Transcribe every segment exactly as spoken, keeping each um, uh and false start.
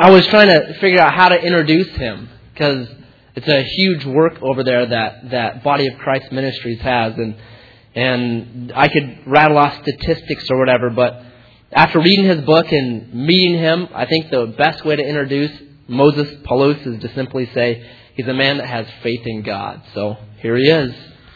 I was trying to figure out how to introduce him, because it's a huge work over there that, that Body of Christ Ministries has, and and I could rattle off statistics or whatever, but after reading his book and meeting him, I think the best way to introduce Moses Paulus is to simply say he's a man that has faith in God. So here he is.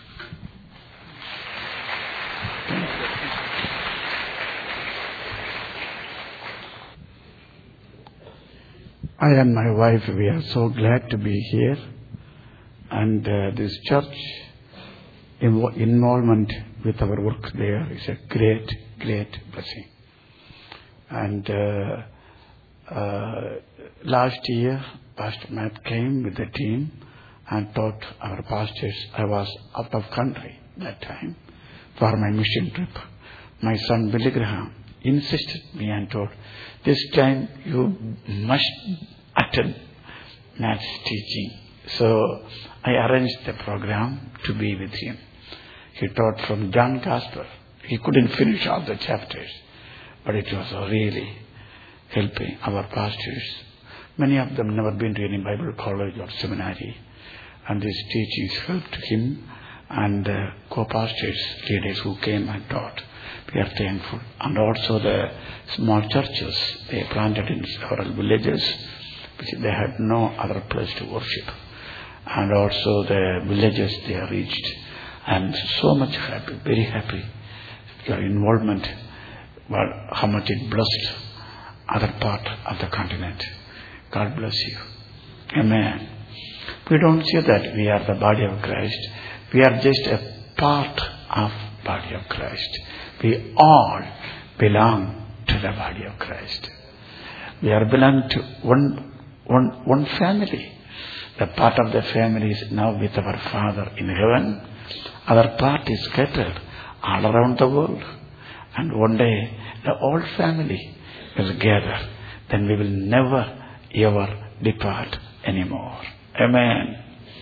I and my wife, we are so glad to be here. And uh, this church invo- involvement with our work there is a great, great blessing. And uh, uh, last year, Pastor Matt came with the team and taught our pastors. I was out of country that time for my mission trip. My son Billy Graham insisted me and told, this time you must attend Matt's teaching. So I arranged the program to be with him. He taught from John Gospel. He couldn't finish all the chapters, but it was really helping our pastors. Many of them never been to any Bible college or seminary, and these teachings helped him and the co-pastors, leaders who came and taught. We are thankful. And also the small churches they planted in several villages, which they had no other place to worship. And also the villages they reached. I am so much happy, very happy. Your involvement, well, how much it blessed other part of the continent. God bless you. Amen. We don't say that we are the body of Christ. We are just a part of body of Christ. We all belong to the body of Christ. We are belong to one, one, one family. The part of the family is now with our Father in heaven. Other part is scattered all around the world. And one day the whole family will gather. Then we will never ever depart anymore. Amen.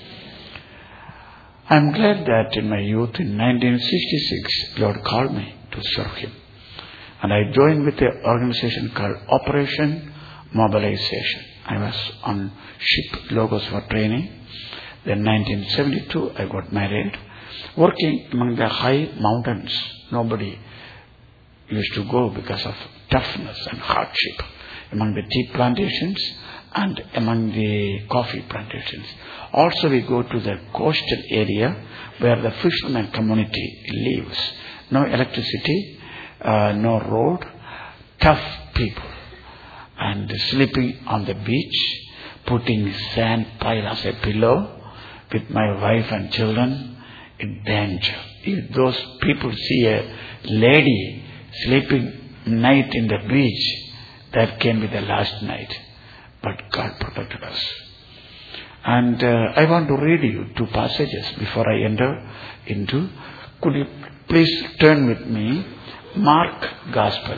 I am glad that in my youth in nineteen sixty-six, Lord called me to serve Him. And I joined with an organization called Operation Mobilization. I was on ship logos for training. Then nineteen seventy-two, I got married. Working among the high mountains, nobody used to go because of toughness and hardship. Among the tea plantations and among the coffee plantations. Also we go to the coastal area where the fisherman community lives. No electricity, uh, no road, tough people. And sleeping on the beach, putting sand pile as a pillow with my wife and children in danger. If those people see a lady sleeping night in the beach, that can be the last night. But God protected us. And uh, I want to read you two passages before I enter into. Could you please turn with me, Mark Gospel.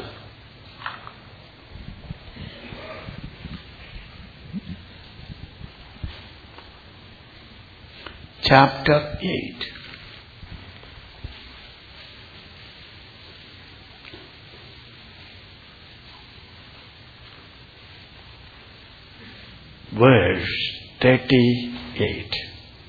Chapter eight. Verse thirty-eight.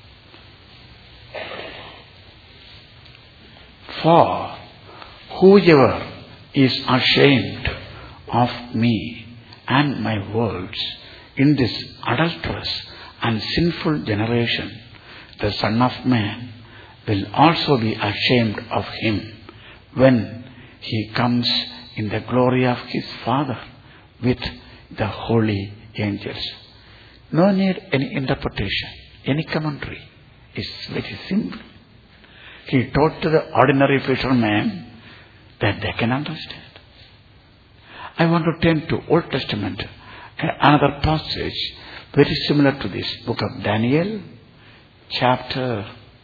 For whoever is ashamed of me and my words in this adulterous and sinful generation, the Son of Man will also be ashamed of him when he comes in the glory of his Father with the holy angels. No need any interpretation, any commentary. It's very simple. He taught to the ordinary fishermen that they can understand. I want to turn to Old Testament, another passage very similar to this, book of Daniel, chapter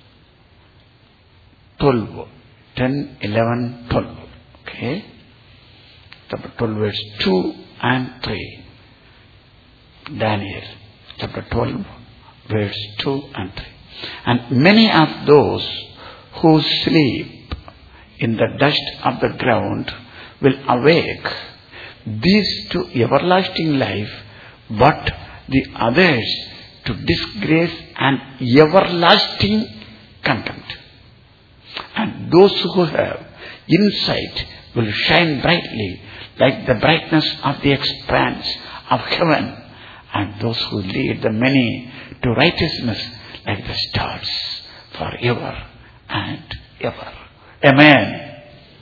twelve, ten, eleven, twelve. Okay? Chapter twelve, verse two and three. Daniel, chapter twelve, verse two and three. And many of those who sleep in the dust of the ground will awake, these to everlasting life, but the others to disgrace and everlasting contempt. And those who have insight will shine brightly like the brightness of the expanse of heaven, and those who lead the many to righteousness like the stars forever and ever. Amen.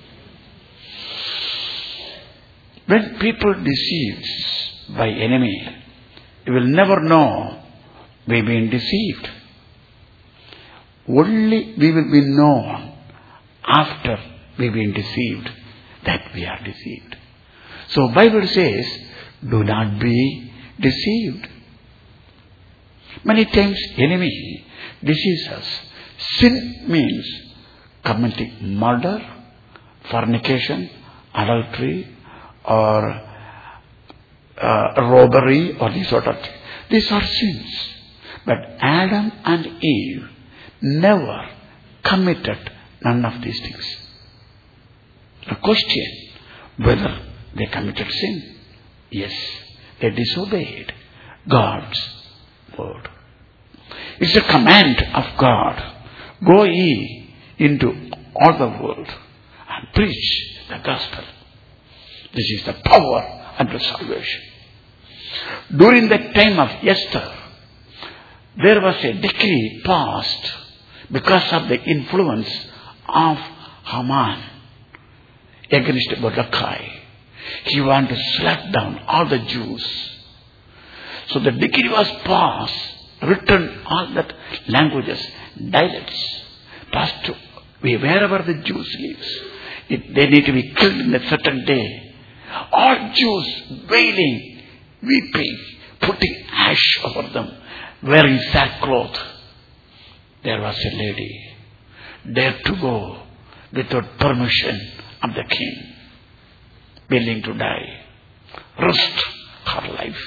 When people deceived by enemy, you will never know we've been deceived. Only we will be known after we've been deceived that we are deceived. So Bible says, do not be deceived. Many times enemy deceives us. Sin means committing murder, fornication, adultery, or uh, robbery, or these sort of things. These are sins. But Adam and Eve never committed none of these things. The question whether they committed sin. Yes, they disobeyed God's word. It's a command of God. Go ye into all the world and preach the gospel. This is the power unto salvation. During the time of Esther, there was a decree passed because of the influence of Haman against Mordecai. He wanted to slap down all the Jews. So the decree was passed, written all that languages, dialects, passed to wherever the Jews live. It, they need to be killed in a certain day. All Jews wailing, weeping, putting ash over them, wearing sackcloth. There was a lady dared to go without permission of the king, willing to die, risked her life.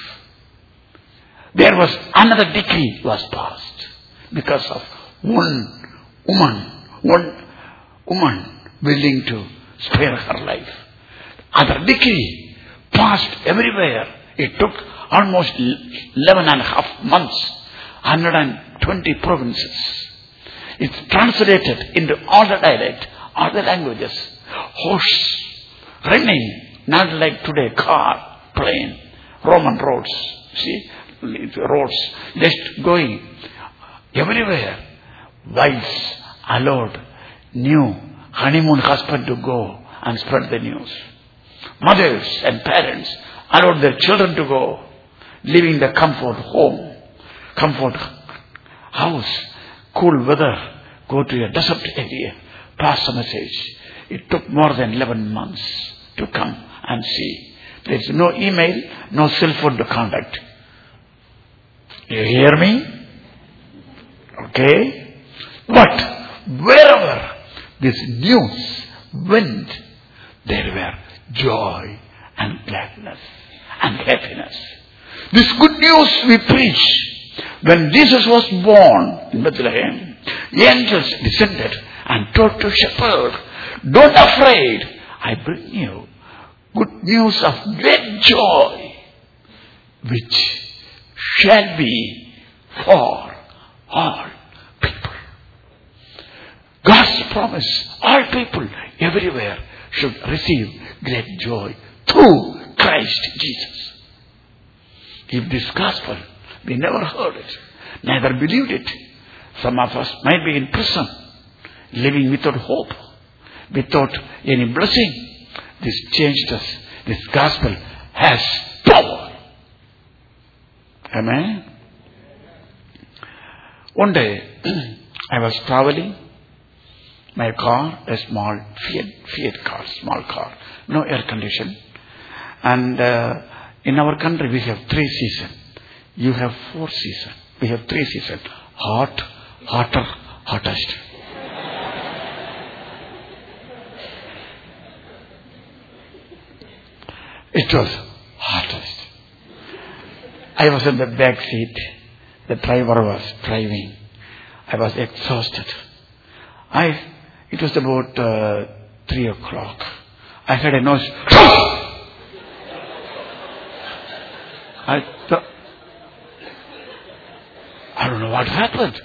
There was another decree was passed because of one woman, one woman willing to spare her life. Other decree passed everywhere. It took almost eleven and a half months, one hundred twenty provinces. It's translated into all the dialect, all the languages. Horse, running, not like today, car, plane, Roman roads. See, roads, just going everywhere. Wives allowed new honeymoon husband to go and spread the news. Mothers and parents allowed their children to go, leaving the comfort home, comfort house, cool weather, go to a desert area, pass a message. It took more than eleven months to come and see. There is no email, no cell phone to contact. You hear me? Okay? But wherever this news went, there were joy and gladness and happiness. This good news we preach. When Jesus was born in Bethlehem, angels descended and told to shepherd, don't afraid, I bring you good news of great joy, which shall be for all people. God's promise, all people everywhere should receive great joy through Christ Jesus. If this gospel, we never heard it, neither believed it. Some of us might be in prison, living without hope, without any blessing. This changed us. This gospel has power. Amen. One day, I was traveling. My car, a small Fiat, Fiat car, small car, no air condition. And uh, in our country, we have three seasons. You have four seasons. We have three seasons. Hot, hotter, hottest. It was hottest. I was in the back seat. The driver was driving. I was exhausted. I, it was about uh, three o'clock. I heard a noise. I th- I don't know what happened.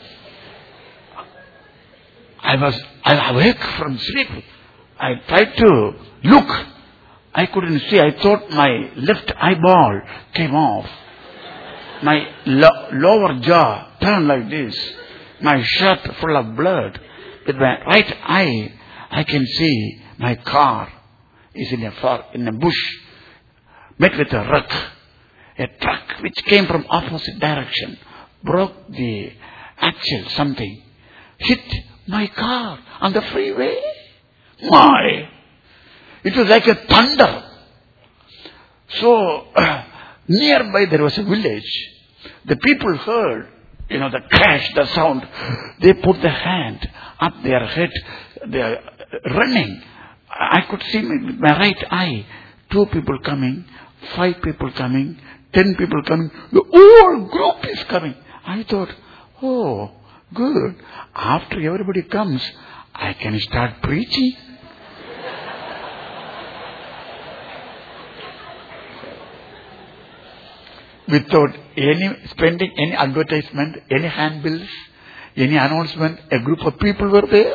I was I awake from sleep. I tried to look. I couldn't see. I thought my left eyeball came off. My lo- lower jaw turned like this. My shirt full of blood. With my right eye, I can see my car is in a far, in a bush, met with a wreck. A truck which came from opposite direction broke the axle, something, hit my car on the freeway. My, it was like a thunder. So uh, nearby there was a village. The people heard, you know, the crash, the sound. They put the hand up their head. They are running. I could see with my right eye two people coming, five people coming, ten people coming. The whole group is coming. I thought, oh, good. After everybody comes, I can start preaching. Without any spending any advertisement, any handbills, any announcement, a group of people were there.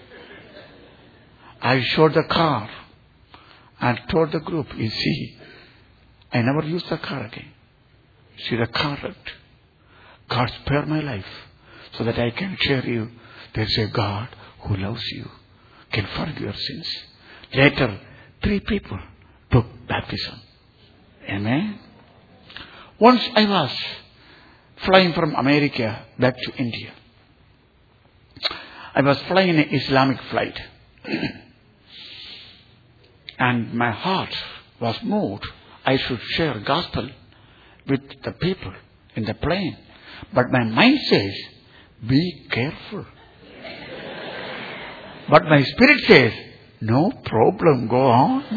I showed the car and told the group, you see, I never used the car again. See the car wrecked. God spare my life so that I can share you. There's a God who loves you, can forgive your sins. Later, three people took baptism. Amen. Once I was flying from America back to India. I was flying in an Islamic flight. And my heart was moved. I should share gospel with the people in the plane. But my mind says, be careful. But my spirit says, no problem, go on.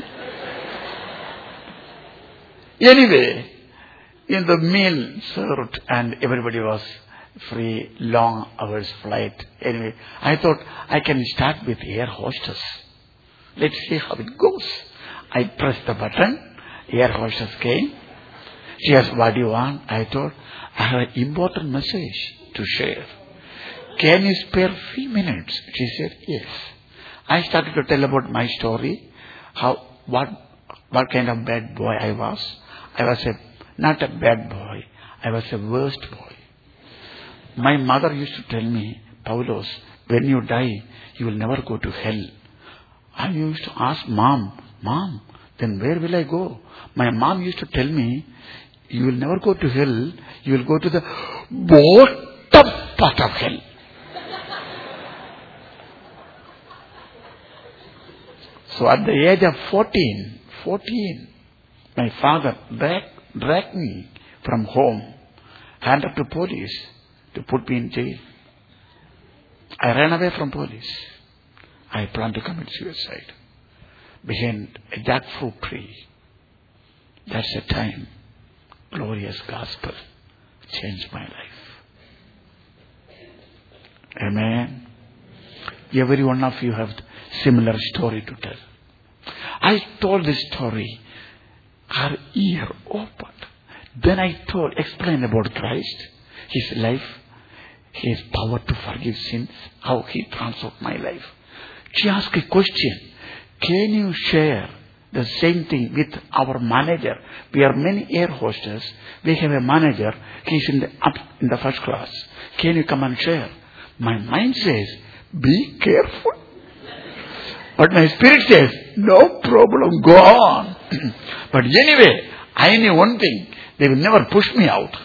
Anyway, in the meal served and everybody was free, long hours flight. Anyway, I thought I can start with air hostess. Let's see how it goes. I pressed the button. Air hostess came. She asked, what do you want? I thought, I have an important message to share. Can you spare few minutes? She said, yes. I started to tell about my story, how, what, what kind of bad boy I was. I was a, not a bad boy. I was a worst boy. My mother used to tell me, Paulos, when you die, you will never go to hell. I used to ask mom, mom, then where will I go? My mom used to tell me, you will never go to hell, you will go to the bottom part of hell. So at the age of fourteen, fourteen, my father dragged, dragged me from home, handed to police to put me in jail. I ran away from police. I planned to commit suicide behind a jackfruit tree. That's the time glorious gospel changed my life. Amen. Every one of you have similar story to tell. I told this story, her ear opened. Then I told, explained about Christ, His life, His power to forgive sins, how He transformed my life. She asked a question, can you share the same thing with our manager? We are many air hostess. We have a manager. He's in the up in the first class. Can you come and share? My mind says, be careful. But my spirit says, no problem, go on. But anyway, I knew one thing. They will never push me out.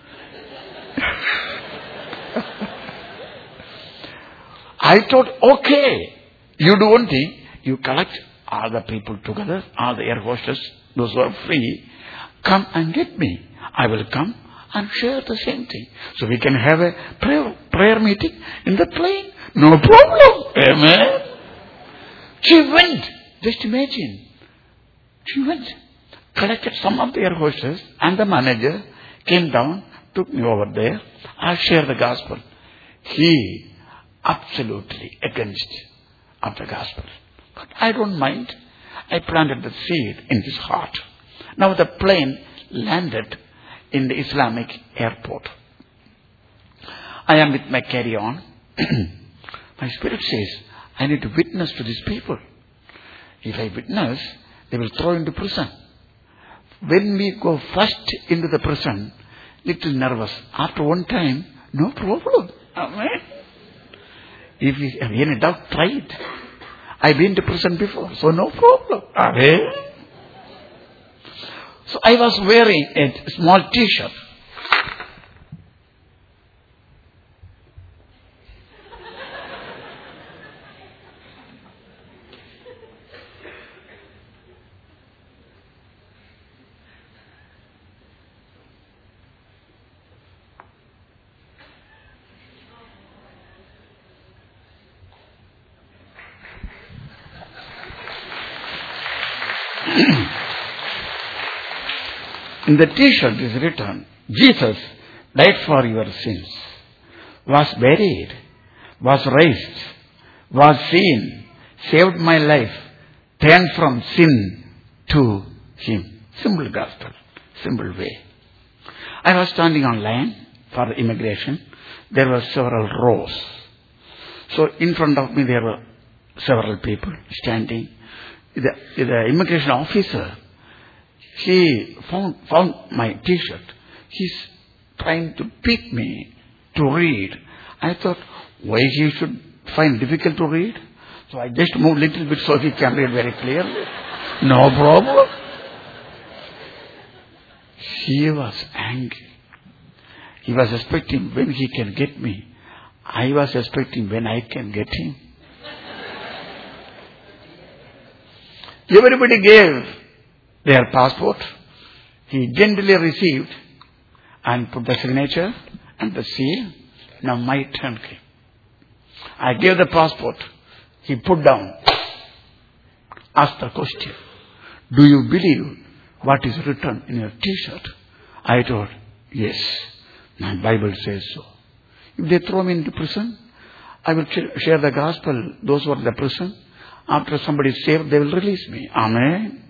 I thought, okay, you do one thing. You collect all the people together, all the air hostess, those who are free, come and get me. I will come and share the same thing. So we can have a prayer, prayer meeting in the plane. No problem. Amen. She went. Just imagine. She went. Collected some of the air hostess and the manager, came down, took me over there. I shared the gospel. He absolutely against of the gospel. But I don't mind. I planted the seed in his heart. Now the plane landed in the Islamic airport. I am with my carry-on. My spirit says, I need to witness to these people. If I witness, they will throw into prison. When we go first into the prison, little nervous. After one time, no problem. Amen. If you have any doubt, try it. I've been to prison before, so no problem. Amen. So I was wearing a small t-shirt. In the t-shirt is written, Jesus died for your sins, was buried, was raised, was seen, saved my life, turned from sin to Him. Simple gospel, simple way. I was standing on line for the immigration. There were several rows. So in front of me there were several people standing. The, the immigration officer, he found, found my t-shirt. He's trying to pick me to read. I thought, why he should find difficult to read? So I just moved a little bit so he can read very clearly. No problem. He was angry. He was expecting when he can get me. I was expecting when I can get him. Everybody gave their passport. He gently received and put the signature and the seal. Now my turn came. I gave the passport. He put down. Asked the question. Do you believe what is written in your t-shirt? I told, yes. My Bible says so. If they throw me into prison, I will share the gospel. Those who are in the prison, after somebody is saved, they will release me. Amen.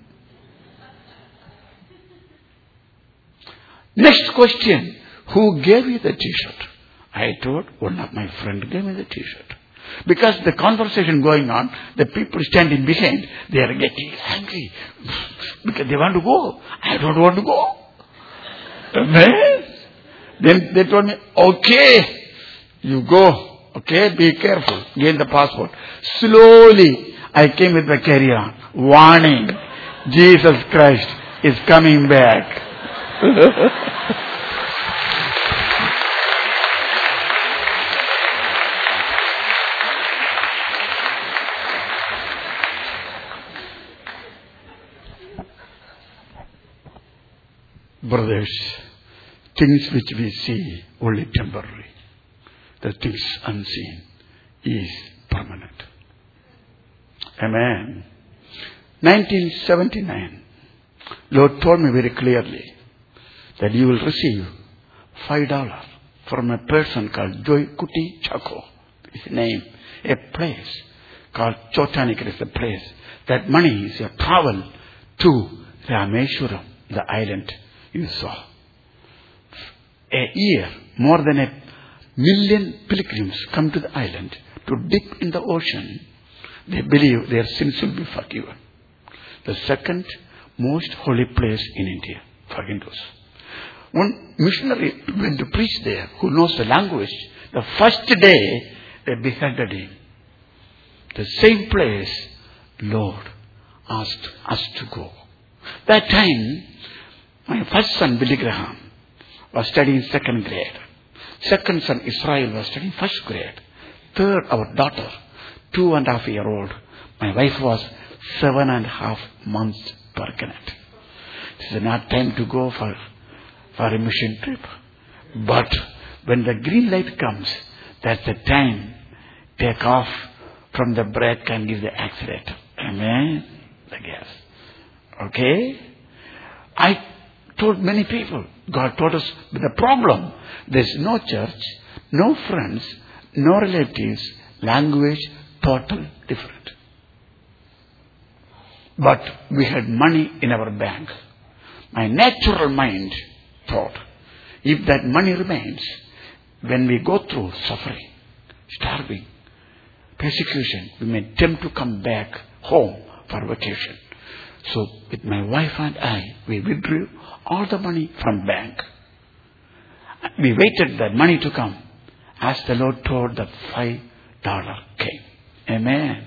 Next question. Who gave you the t-shirt? I told, one of my friends gave me the t-shirt. Because the conversation going on, the people standing behind, they are getting angry. Because they want to go. I don't want to go. Amen. Then they told me, okay, you go. Okay, be careful. Gain the passport. Slowly, I came with the carry-on. Warning, Jesus Christ is coming back. Brothers, things which we see only temporary. The things unseen is permanent. Amen. nineteen seventy-nine, Lord told me very clearly that you will receive five dollars from a person called Joy Kuti Chako. His name, a place called Chotanik is the place. That money is your travel to Rameshwaram, the island you saw. A year, more than a million pilgrims come to the island to dip in the ocean. They believe their sins will be forgiven. The second most holy place in India, Fagindos. One missionary went to preach there who knows the language. The first day they beheaded him. The same place, Lord asked us to go. That time, my first son, Billy Graham, was studying second grade. Second son, Israel, was studying first grade. Third, our daughter, two and a half year old. My wife was seven and a half months pregnant. This is not time to go for, for a mission trip. But when the green light comes, that's the time. Take off from the brake and give the accelerator. Amen. The gas. Okay? I told many people, God taught us with the problem. There's no church, no friends, no relatives, language, total different. But we had money in our bank. My natural mind thought, if that money remains, when we go through suffering, starving, persecution, we may tempt to come back home for vacation. So with my wife and I, we withdrew all the money from bank. We waited the money to come. As the Lord told, the five dollar came. Amen.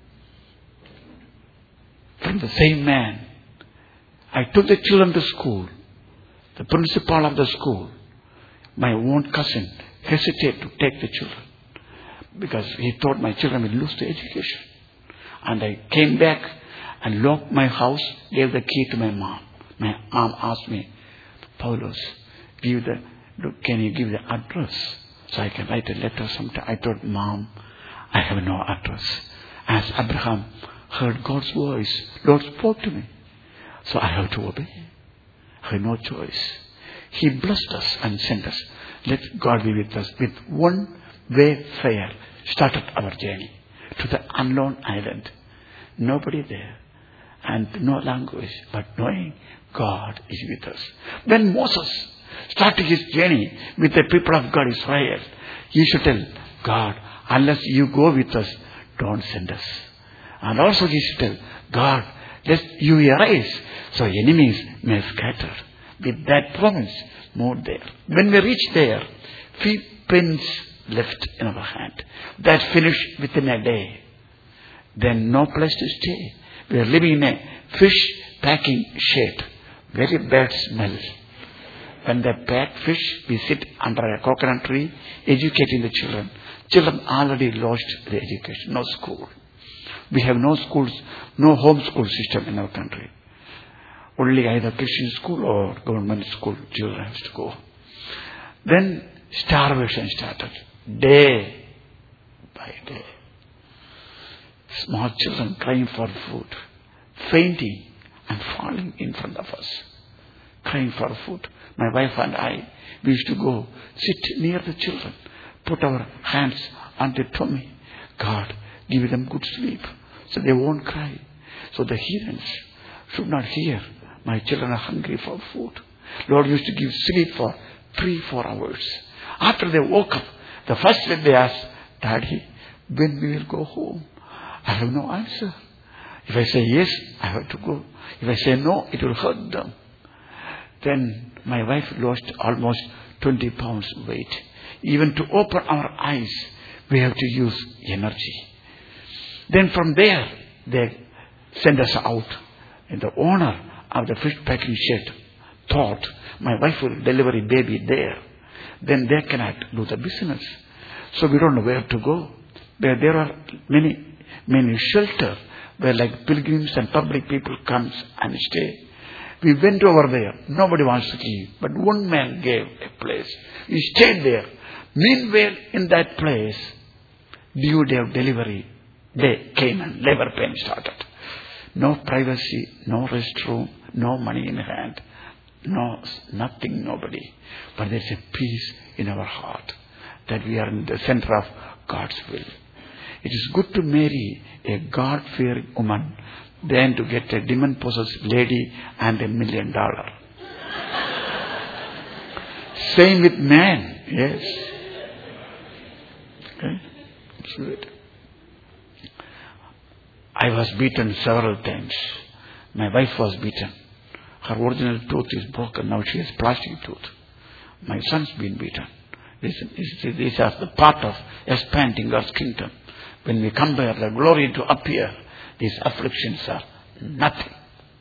From the same man, I took the children to school. The principal of the school, my own cousin, hesitated to take the children because he thought my children will lose their education. And I came back and locked my house, gave the key to my mom. My mom asked me, Paulos, give the, can you give the address so I can write a letter sometime? I told Mom, I have no address. As Abraham heard God's voice, Lord spoke to me. So I have to obey. I have no choice. He blessed us and sent us. Let God be with us. With one wayfarer started our journey to the unknown island. Nobody there and no language, but knowing God is with us. When Moses started his journey with the people of God, Israel, he should tell God, unless you go with us, don't send us. And also he should tell God, let you arise so enemies may scatter. With that promise, move there. When we reach there, few pins left in our hand. That finished within a day. Then no place to stay. We are living in a fish packing shed. Very bad smell. When they pack fish, we sit under a coconut tree, educating the children. Children already lost their education. No school. We have no schools, no home school system in our country. Only either Christian school or government school children have to go. Then starvation started. Day by day. Small children crying for food. Fainting and falling in front of us. Crying for food. My wife and I, we used to go sit near the children. Put our hands on their tummy. God, give them good sleep so they won't cry. So the heathens should not hear. My children are hungry for food. Lord used to give sleep for three, four hours. After they woke up, the first thing they asked, Daddy, when we will go home? I have no answer. If I say yes, I have to go. If I say no, it will hurt them. Then my wife lost almost twenty pounds weight. Even to open our eyes, we have to use energy. Then from there, they send us out. And the owner of the fish packing shed thought my wife will deliver a baby there. Then they cannot do the business. So we don't know where to go. There, there are many, many shelters where like pilgrims and public people comes and stay. We went over there. Nobody wants to leave. But one man gave a place. We stayed there. Meanwhile, in that place, due day of delivery, they came and labor pain started. No privacy, no restroom, no money in hand, no nothing, nobody. But there's a peace in our heart that we are in the center of God's will. It is good to marry a God-fearing woman than to get a demon-possessed lady and a million dollar. Same with man, yes. Okay, that's good. I was beaten several times. My wife was beaten. Her original tooth is broken. Now she has plastic tooth. My son's been beaten. These, these are the part of expanding God's kingdom. When we compare the glory to appear, these afflictions are nothing.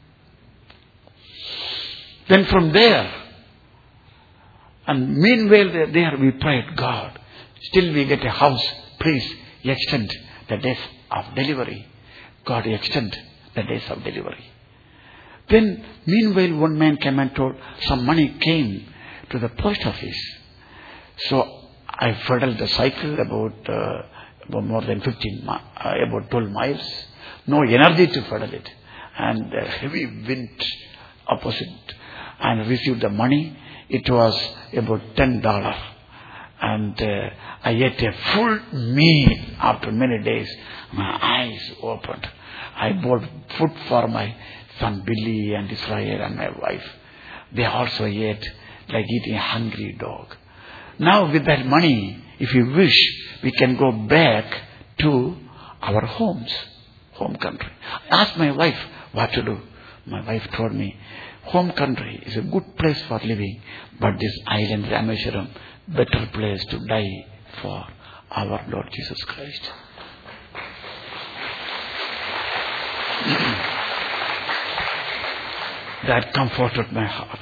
Then from there, and meanwhile there, there we prayed, God, still we get a house. Please extend the days of delivery. God, extend the days of delivery. Then, meanwhile, one man came and told some money came to the post office. So I pedaled the cycle about, uh, about more than fifteen, uh, about twelve miles. No energy to pedal it. And a heavy wind opposite. And received the money. It was about ten dollars. And uh, I ate a full meal after many days. My eyes opened. I bought food for my son Billy and Israel and my wife. They also ate like eating a hungry dog. Now with that money, if you wish, we can go back to our homes, home country. I asked my wife what to do. My wife told me, home country is a good place for living, but this island Rameswaram, better place to die for our Lord Jesus Christ. That comforted my heart.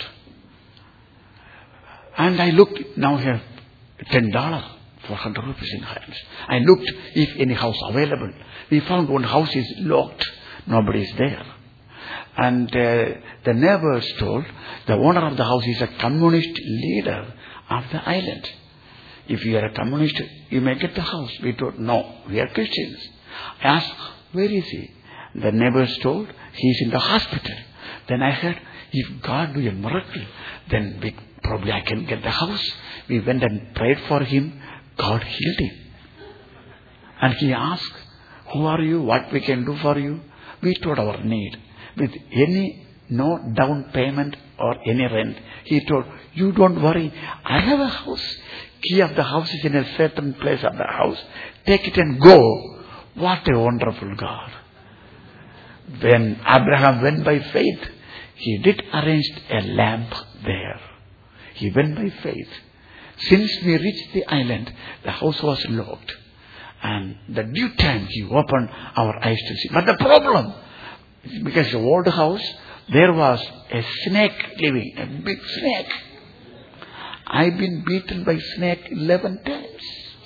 And I looked, now here, ten dollars, four hundred rupees in hands. I looked if any house available. We found one house is locked. Nobody is there. And uh, the neighbors told, the owner of the house is a communist leader of the island. If you are a communist, you may get the house. We told, no, we are Christians. I asked, where is he? The neighbors told, he is in the hospital. Then I heard, if God do a miracle, then we, probably I can get the house. We went and prayed for him. God healed him. And he asked, who are you? What we can do for you? We told our need. With any, no down payment or any rent. He told, you don't worry. I have a house. Key of the house is in a certain place of the house. Take it and go. What a wonderful God. When Abraham went by faith, he did arrange a lamp there. He went by faith. Since we reached the island, the house was locked. And the due time, he opened our eyes to see. But the problem, because the old house, there was a snake living, a big snake. I've been beaten by snake eleven times.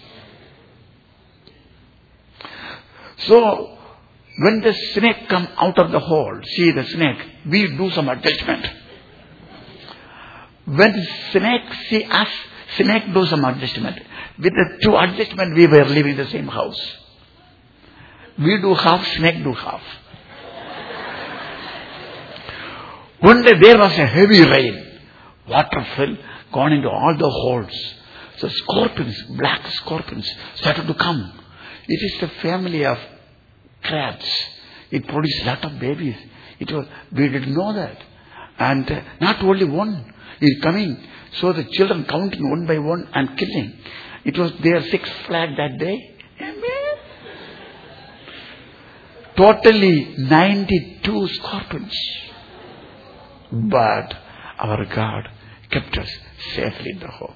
So, when the snake come out of the hole, see the snake, we do some adjustment. When the snake see us, snake do some adjustment. With the two adjustment, we were living in the same house. We do half, snake do half. One day there was a heavy rain. Water fell, gone into all the holes. So scorpions, black scorpions, started to come. It is the family of crabs. It produced a lot of babies. It was, we didn't know that. And uh, not only one is coming. So the children counting one by one and killing. It was their sixth flag that day. Amen. Totally ninety-two scorpions. But our God kept us safely in the home.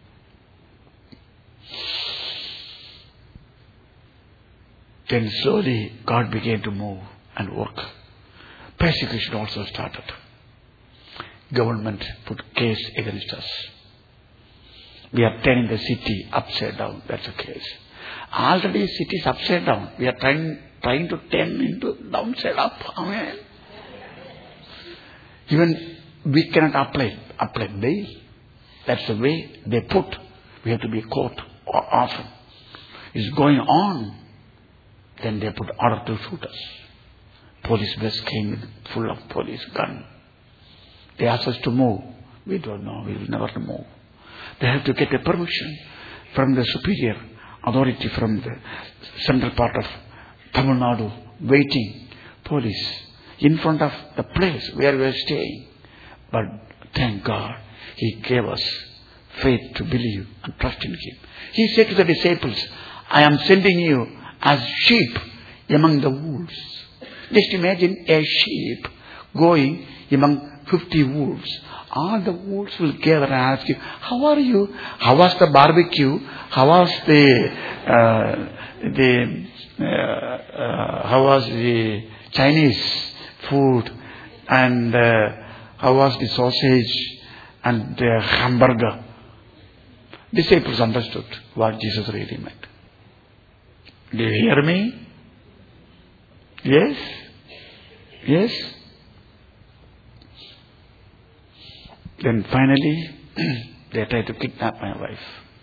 Then slowly God began to move and work. Persecution also started. Government put case against us. We are turning the city upside down. That's the case. Already city is upside down. We are trying trying to turn into downside up. Amen. Even we cannot apply apply bail. That's the way they put. We have to be caught often. It's going on. Then they put order to shoot us. Police bus came with full of police gun. They asked us to move. We don't know. We will never move. They have to get a permission from the superior authority from the central part of Tamil Nadu. Waiting. Police. In front of the place where we are staying. But thank God, He gave us faith to believe and trust in Him. He said to the disciples, I am sending you as sheep among the wolves. Just imagine a sheep going among fifty wolves. All the wolves will gather and ask you, how are you? How was the barbecue? How was the, uh, the, uh, uh, how was the Chinese food? And uh, how was the sausage and the hamburger? Disciples understood what Jesus really meant. Do you hear me? Yes? Yes? Then finally, they tried to kidnap my wife.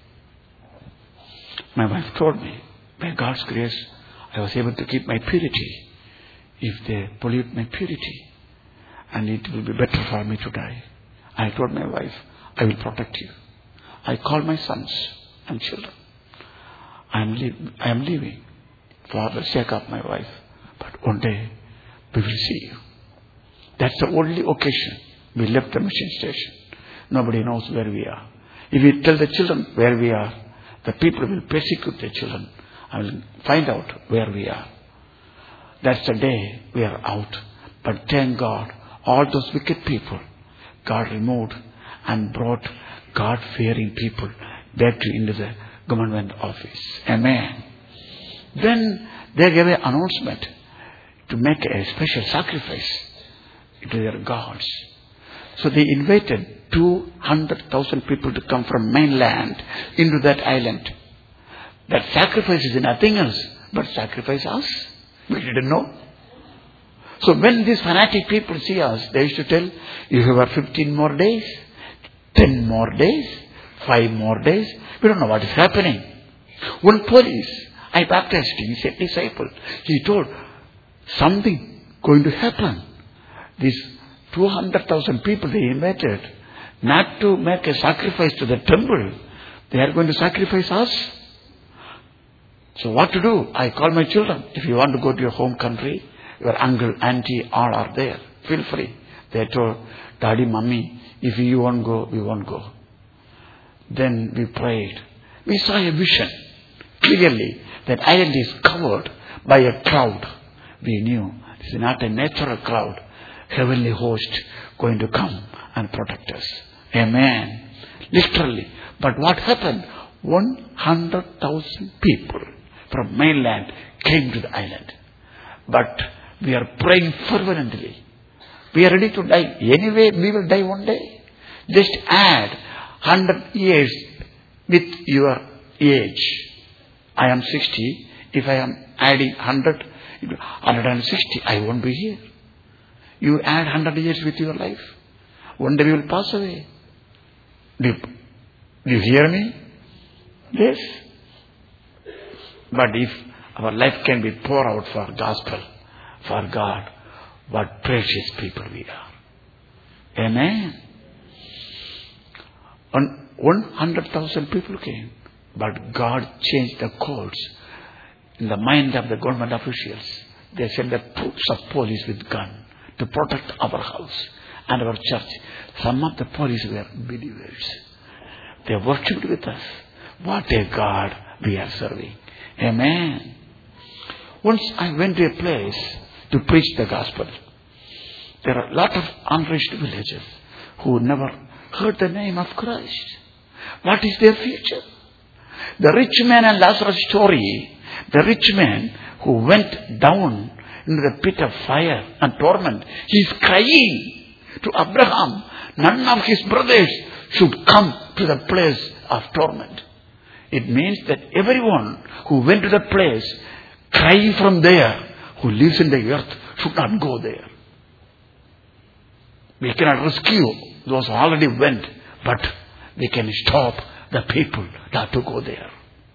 My wife told me, by God's grace, I was able to keep my purity. If they pollute my purity, and it will be better for me to die. I told my wife, I will protect you. I called my sons and children. I am, li- I am leaving for the sake of my wife. But one day, we will see you. That's the only occasion we left the mission station. Nobody knows where we are. If we tell the children where we are, the people will persecute the children and will find out where we are. That's the day we are out. But thank God, all those wicked people, God removed and brought God-fearing people back to into the government office. Amen. Then they gave an announcement to make a special sacrifice to their gods. So they invited two hundred thousand people to come from mainland into that island. That sacrifice is nothing else but sacrifice us. We didn't know. So when these fanatic people see us, they used to tell, you have fifteen more days, ten more days, five more days. We don't know what is happening. One police, I baptized him, he's a disciple. He told, something going to happen. These two hundred thousand people they invited, not to make a sacrifice to the temple. They are going to sacrifice us. So what to do? I call my children. If you want to go to your home country, your uncle, auntie, all are there. Feel free. They told, Daddy, Mommy, if you won't go, we won't go. Then we prayed. We saw a vision clearly. That island is covered by a cloud. We knew this is not a natural cloud. Heavenly host going to come and protect us. Amen. Literally. But what happened? one hundred thousand people from mainland came to the island. But we are praying fervently. We are ready to die. Anyway, we will die one day. Just add one hundred years with your age. I am sixty. If I am adding one hundred, one hundred sixty, I won't be here. You add one hundred years with your life. One day we will pass away. Do you, do you hear me? Yes. But if our life can be poured out for gospel, for God, what precious people we are. Amen. one hundred thousand people came. But God changed the codes in the mind of the government officials. They sent the troops of police with gun to protect our house and our church. Some of the police were believers. They worshipped with us. What a God we are serving. Amen. Once I went to a place to preach the gospel. There are a lot of unreached villages who never heard the name of Christ. What is their future? The rich man and Lazarus story, the rich man who went down into the pit of fire and torment, he is crying to Abraham, none of his brothers should come to the place of torment. It means that everyone who went to the place, crying from there, who lives in the earth, should not go there. We cannot rescue those who already went, but we can stop the people not to go there.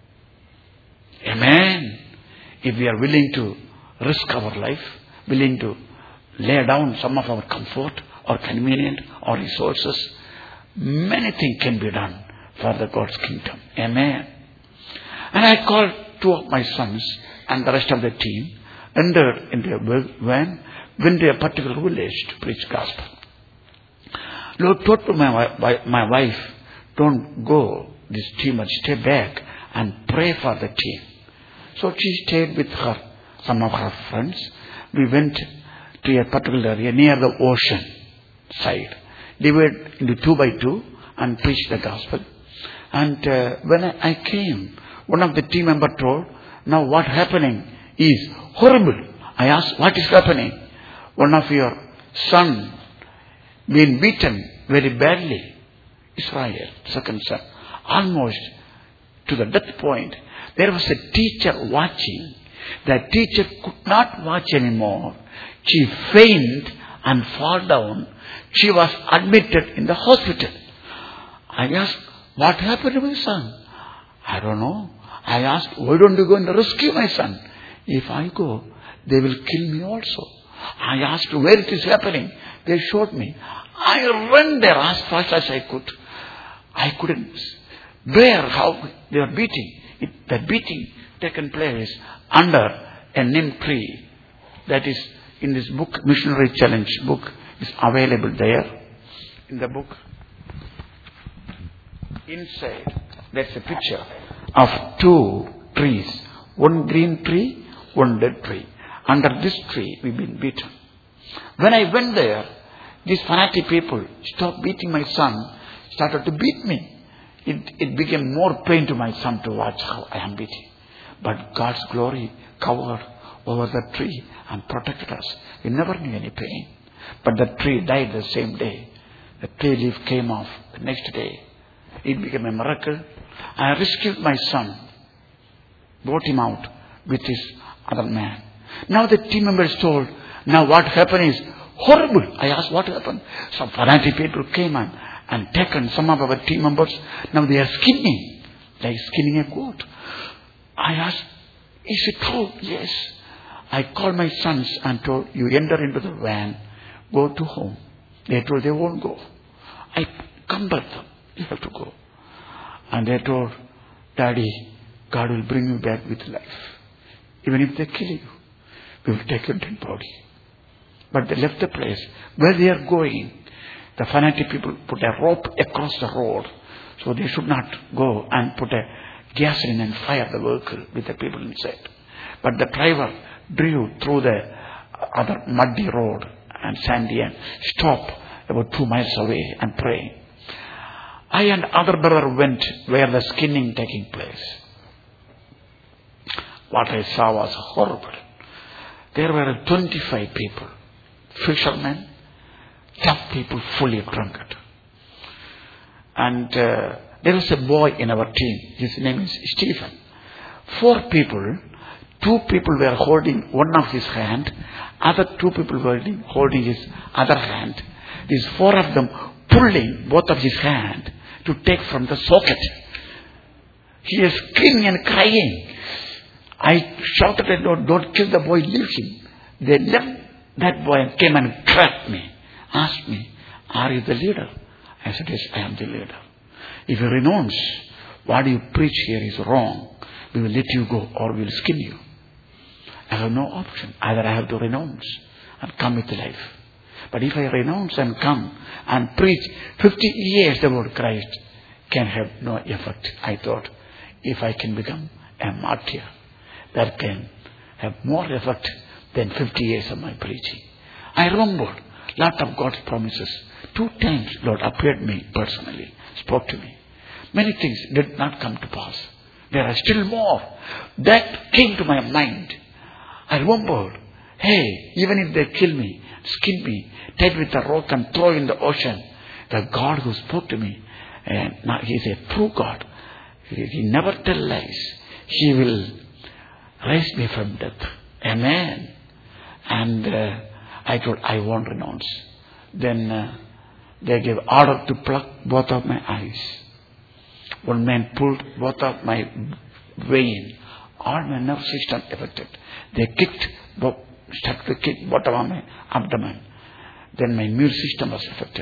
Amen. If we are willing to risk our life, willing to lay down some of our comfort or convenience or resources, many things can be done for the God's kingdom. Amen. And I called two of my sons and the rest of the team, entered into a van, went to a particular village to preach gospel. Lord told to my, my wife, don't go this team, but stay back and pray for the team. So she stayed with her, some of her friends. We went to a particular area near the ocean side, divided into two by two and preached the gospel. And uh, when I, I came, one of the team members told, now what happening is horrible. I asked, what is happening? One of your son been beaten very badly. Israel, second son, almost to the death point. There was a teacher watching. The teacher could not watch anymore. She fainted and fall down. She was admitted in the hospital. I asked, what happened to my son? I don't know. I asked, why don't you go and rescue my son? If I go, they will kill me also. I asked where it is happening. They showed me. I ran there as fast as I could. I couldn't bear how they were beating. It, the beating taken place under a neem tree. That is in this book, Missionary Challenge book, is available there in the book. inside, there's a picture of two trees. One green tree, one dead tree. Under this tree, we've been beaten. When I went there, these fanatic people stopped beating my son, started to beat me. It, it became more pain to my son to watch how I am beaten. But God's glory covered over the tree and protected us. We never knew any pain. But the tree died the same day. The tree leaf came off the next day. It became a miracle. I rescued my son, brought him out with his other man. Now the team members told, now what happened is horrible. I asked what happened. Some fanatic people came and, and taken some of our team members. Now they are skinning, like skinning a goat. I asked, is it true? Yes. I called my sons and told, you enter into the van, go to home. They told they won't go. I compelled them, you have to go. And they told, Daddy, God will bring you back with life. Even if they kill you, we will take your dead body. But they left the place. Where they are going, the fanatic people put a rope across the road, so they should not go and put a gasoline and fire the vehicle with the people inside. But the driver drove through the other muddy road and sandy and stopped about two miles away and prayed. I and other brother went where the skinning taking place. What I saw was horrible. There were twenty-five people, fishermen, tough people, fully drunkard. And uh, there was a boy in our team. His name is Stephen. Four people, two people were holding one of his hand, other two people were holding his other hand. These four of them pulling both of his hand to take from the socket. He is screaming and crying. I shouted at them, don't kill the boy, leave him. They left that boy and came and grabbed me, asked me, are you the leader? I said, yes, I am the leader. If you renounce, what you preach here is wrong. We will let you go or we will skin you. I have no option. Either I have to renounce and come with life. But if I renounce and come and preach fifty years about Christ, can have no effect. I thought, if I can become a martyr, that can have more effect than fifty years of my preaching. I remembered a lot of God's promises. Two times Lord appeared to me personally, spoke to me. Many things did not come to pass. There are still more. That came to my mind. I remembered, hey, even if they kill me, skin me, take with a rock and throw in the ocean, the God who spoke to me, and now He is a true God. He, he never tells lies. He will raise me from death. Amen. And uh, I told, I won't renounce. Then uh, they gave order to pluck both of my eyes. One man pulled both of my vein. All my nerve system affected. They kicked, started to kick bottom of my abdomen. Then my immune system was affected.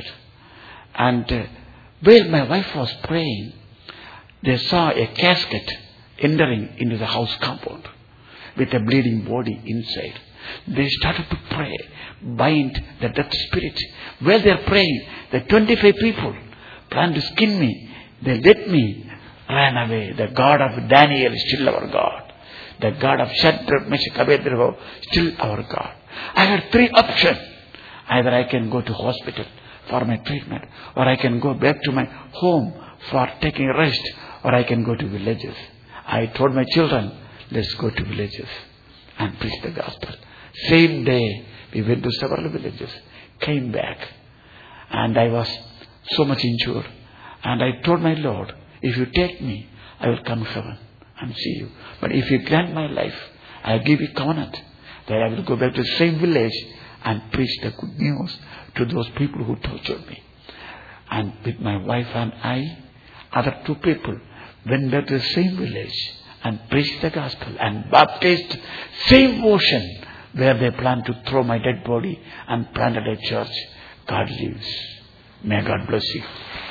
And uh, while my wife was praying, they saw a casket entering into the house compound with a bleeding body inside. They started to pray, bind the death spirit. While they are praying, the twenty-five people planned to skin me. They let me ran away. The God of Daniel is still our God. The God of Shadrach, Meshach, Abednego, still our God. I had three options. Either I can go to hospital for my treatment, or I can go back to my home for taking rest, or I can go to villages. I told my children, let's go to villages and preach the gospel. Same day, we went to several villages, came back, and I was so much injured. And I told my Lord, if you take me, I will come to heaven and see you. But if you grant my life, I give you covenant that I will go back to the same village and preach the good news to those people who tortured me. And with my wife and I, other two people went back to the same village and preached the gospel and baptized same ocean where they planned to throw my dead body and planted a church. God lives. May God bless you.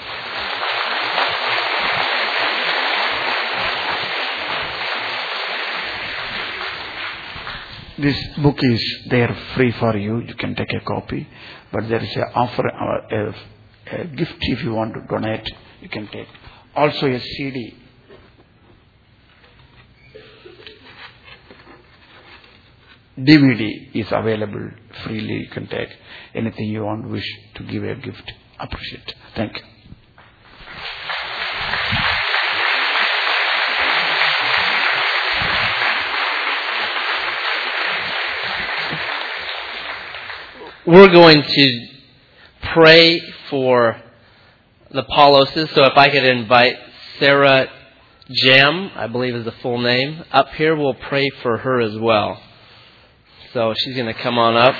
This book is there free for you. You can take a copy. But there is a offer, a, a gift if you want to donate. You can take. Also a C D. D V D is available freely. You can take anything you want, wish to give a gift. Appreciate. Thank you. We're going to pray for the Pauloses. So if I could invite Sarah Jam, I believe is the full name, up here, we'll pray for her as well. So she's going to come on up.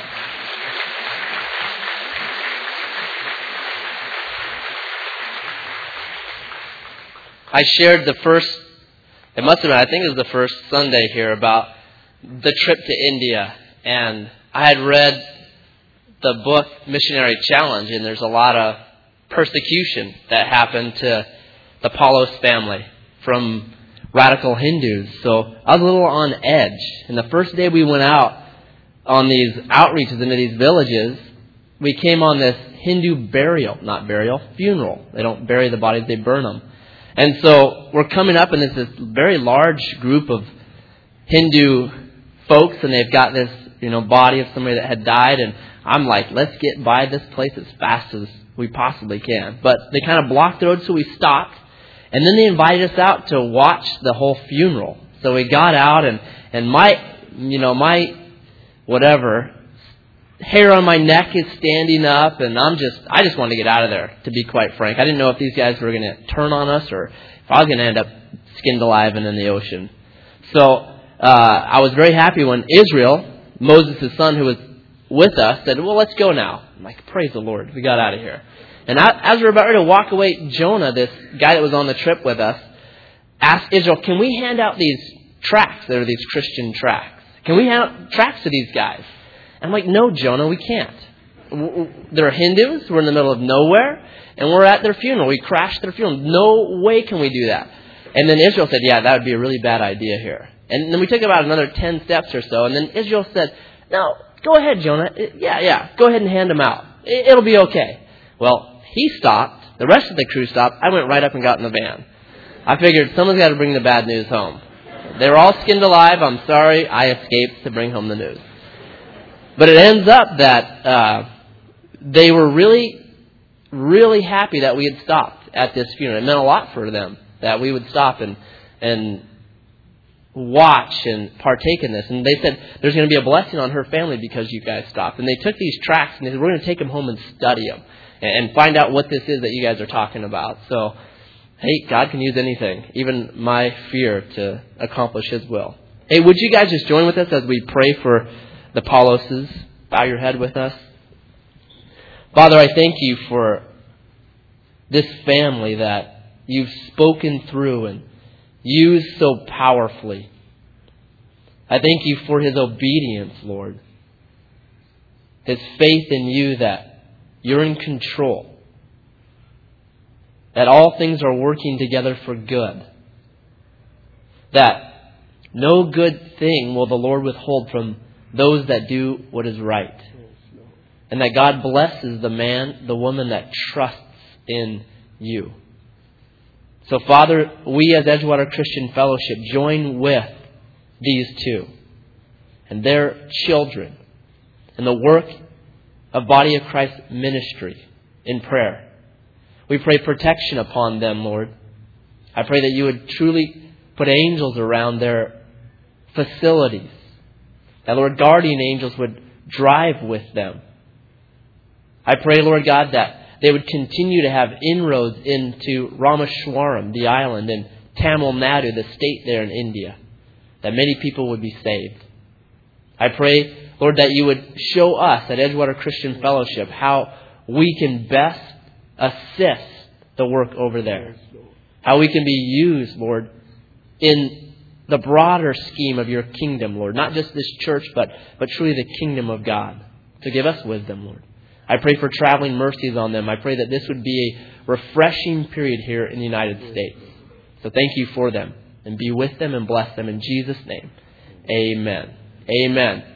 I shared the first, it must have been, I think it was the first Sunday here, about the trip to India. And I had read the book Missionary Challenge, and there's a lot of persecution that happened to the Paulos family from radical Hindus. So I was a little on edge. And the first day we went out on these outreaches into these villages, we came on this Hindu burial, not burial, funeral. They don't bury the bodies, they burn them. And so we're coming up, and it's this very large group of Hindu folks, and they've got this, you know, body of somebody that had died, and I'm like, let's get by this place as fast as we possibly can. But they kind of blocked the road, so we stopped. And then they invited us out to watch the whole funeral. So we got out, and, and my, you know, my, whatever, hair on my neck is standing up, and I'm just, I just wanted to get out of there, to be quite frank. I didn't know if these guys were going to turn on us or if I was going to end up skinned alive and in the ocean. So uh, I was very happy when Israel, Moses' son, who was with us, said, well, let's go now. I'm like, praise the Lord. We got out of here. And as we were about ready to walk away, Jonah, this guy that was on the trip with us, asked Israel, can we hand out these tracts that are these Christian tracts? Can we hand out tracts to these guys? I'm like, no, Jonah, we can't. They're Hindus. We're in the middle of nowhere. And we're at their funeral. We crashed their funeral. No way can we do that. And then Israel said, yeah, that would be a really bad idea here. And then we took about another ten steps or so. And then Israel said, no, go ahead, Jonah. Yeah, yeah. Go ahead and hand them out. It'll be okay. Well, he stopped. The rest of the crew stopped. I went right up and got in the van. I figured someone's got to bring the bad news home. They were all skinned alive. I'm sorry. I escaped to bring home the news. But it ends up that uh, they were really, really happy that we had stopped at this funeral. It meant a lot for them that we would stop and and watch and partake in this. And they said, there's going to be a blessing on her family because you guys stopped. And they took these tracts and they said, we're going to take them home and study them and find out what this is that you guys are talking about. So, hey, God can use anything, even my fear, to accomplish His will. Hey, would you guys just join with us as we pray for the Pauloses? Bow your head with us. Father, I thank you for this family that you've spoken through and used so powerfully. I thank you for his obedience, Lord. His faith in you that you're in control. That all things are working together for good. That no good thing will the Lord withhold from those that do what is right. And that God blesses the man, the woman that trusts in you. So, Father, we as Edgewater Christian Fellowship join with these two and their children in the work of Body of Christ ministry in prayer. We pray protection upon them, Lord. I pray that you would truly put angels around their facilities. That, Lord, guardian angels would drive with them. I pray, Lord God, that they would continue to have inroads into Rameshwaram, the island, and Tamil Nadu, the state there in India. That many people would be saved. I pray, Lord, that you would show us at Edgewater Christian Fellowship how we can best assist the work over there. How we can be used, Lord, in the broader scheme of your kingdom, Lord. Not just this church, but, but truly the kingdom of God. So give us wisdom, Lord. I pray for traveling mercies on them. I pray that this would be a refreshing period here in the United States. So thank you for them. And be with them and bless them in Jesus' name. Amen. Amen.